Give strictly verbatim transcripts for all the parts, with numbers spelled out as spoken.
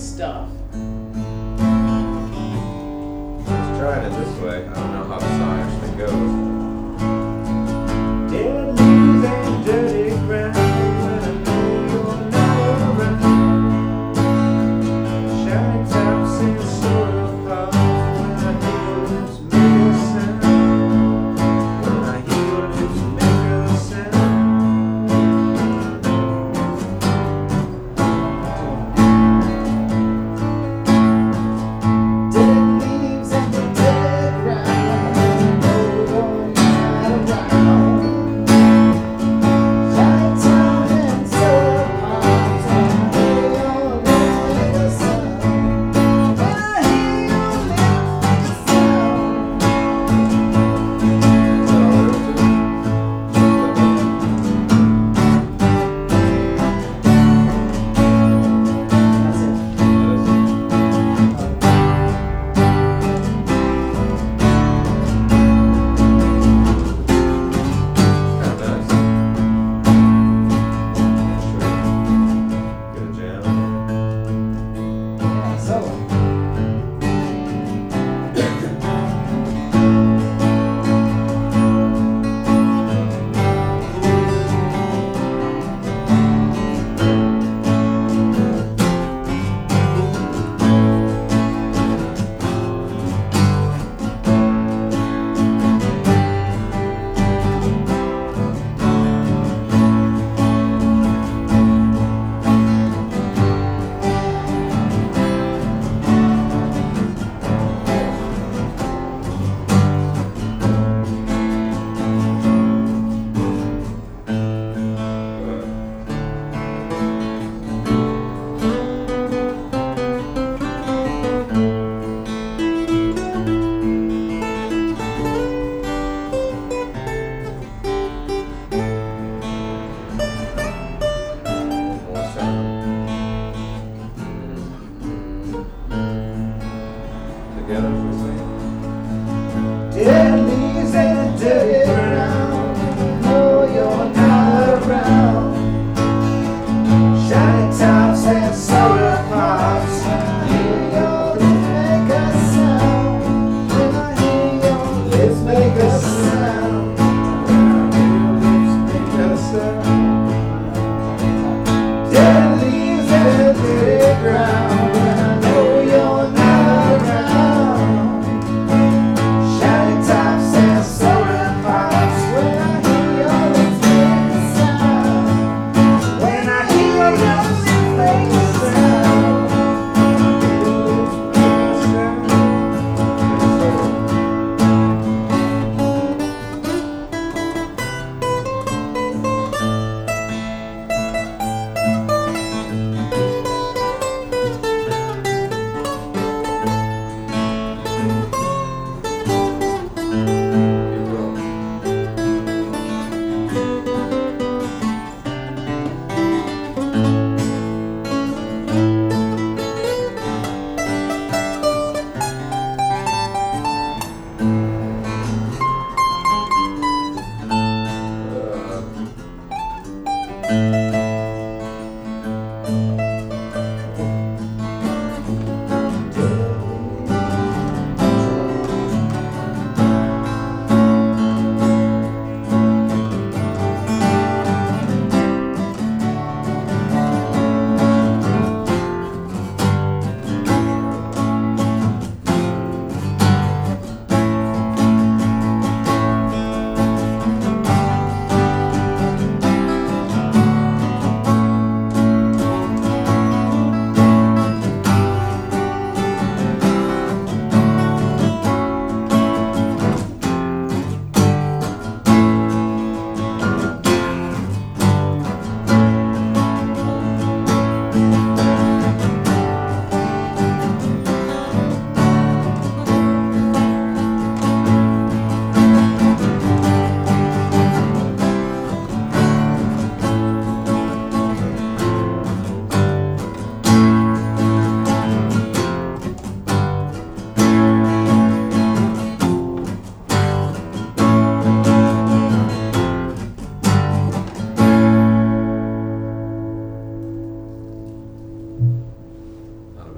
stuff. Let's try it this way. I don't know how the song actually goes. Dead leaves and dirty ground when I know you're not around. Shiny tops and soda pops when I hear your lips make a sound. When I hear your lips make a sound. Dead leaves and the dead ground. Oh,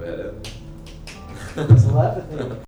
bit. Telepathy.